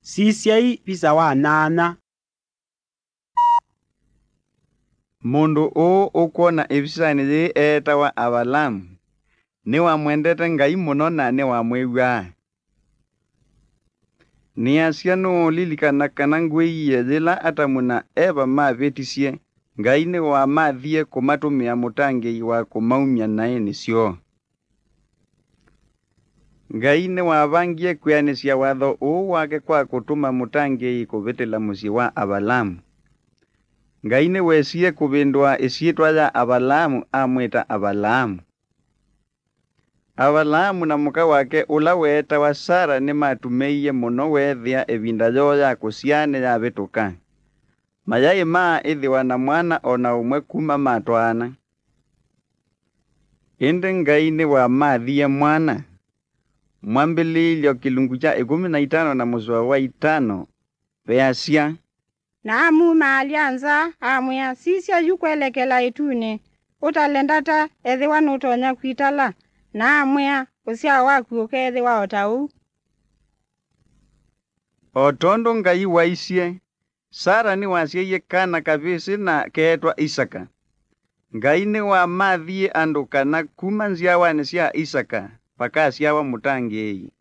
Sisiai pisa wa nana. Mundu ukwona ibisani ji etawa Abalamu ni wamwendete Ngai muno na ni wamwigua. Ni asia no lilikana kana ngwiye jila atamuna eba mabetisie Ngai ni wa mathie kumatumia mutangi wa kumaumia nae nisio. Ngai ni wabangie kwianisia watho wake kwa kutuma mutangi kubitila musi wa Abalamu. Ngai ni wesie kubindwa isiitwa ya Abalamu amwita Abalamu. Abalamu na muka wake ula weta wa Sara ni matumeiye muno wethia ebinda yoya kusiane ya bituka. Mayai ithiwa na mwana ona umwe kuma matwana. Indi Ngai ni wa mathie mwana. Mwambililyo kilungu cha 15 na muswa wa 5 beasia. Na muma alianza amwia sisia yukwelekela itune. Utalendata ethiwa nutonya kwitala. Na amwia usia waku ukethiwa otau. Otondo Ngai waisie. Sara ni wasieye kana kabisi na keetwa Isaka. Ngai ni wa mathie andu kana kuma nziawani cia Isaka paka siawa mutangi.